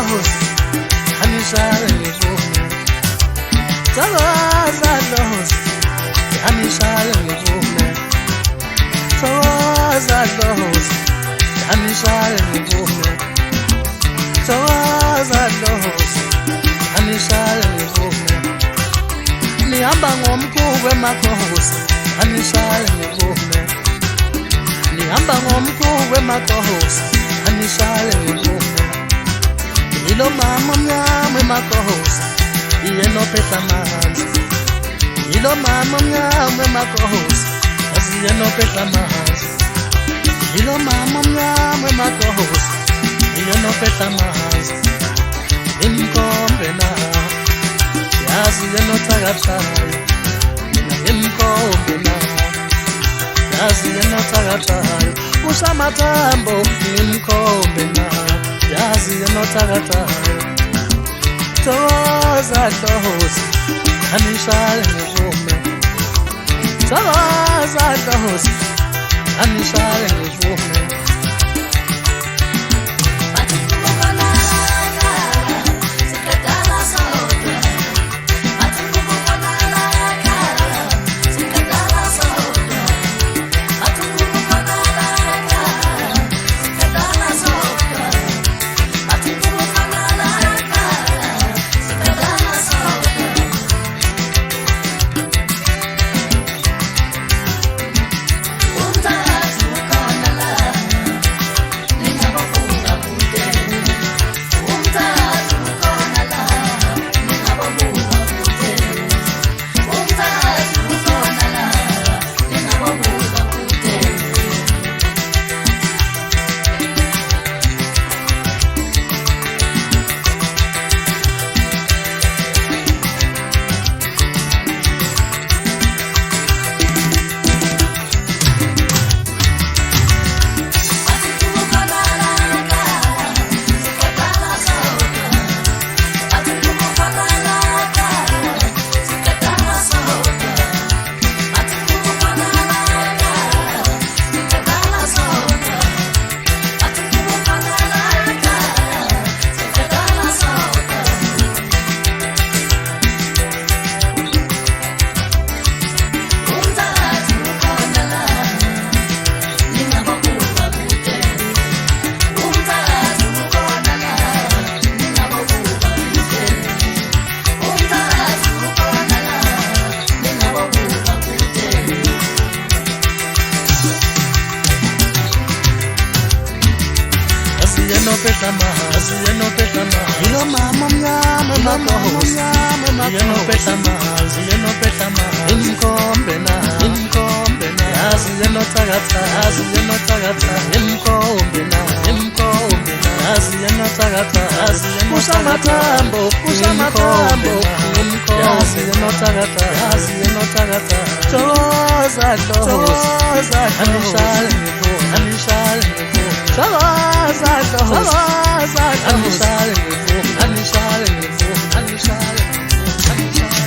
Dlozi anishaya ngivume Thokoza Dlozi anishaya ngivume Thokoza Dlozi anishaya ngivume Thokoza Dlozi anishaya ngivume Nihamba ngomkhulu emakhosi anishaya ngivume Nihamba ngomkhulu emakhosi anishaya ngivume Ilo mama mnyama emakhosi yena ophethe amanzi Ilo mama mnyama emakhosi yena ophethe amanzi Ilo mama mnyama emakhosi yena ophethe amanzi Imkombe na yazi yena othakathayo Imkombe na yazi yena othakathayo Usamathambo imkombe na yazi yena othakathayo Thokoza Dlozi anishaya ngivume Thokoza Dlozi anishaya ngivume Ilo mama mnyama emakhosi yena ophethe amanzi Imkombe na yazi yena othakathayo Imkombe na yazi yena othakathayo Usamathambo yazi yena othakathayo Thokoza Dlozi anishaya ngivume Thokoza Dlozi anishaya ngivume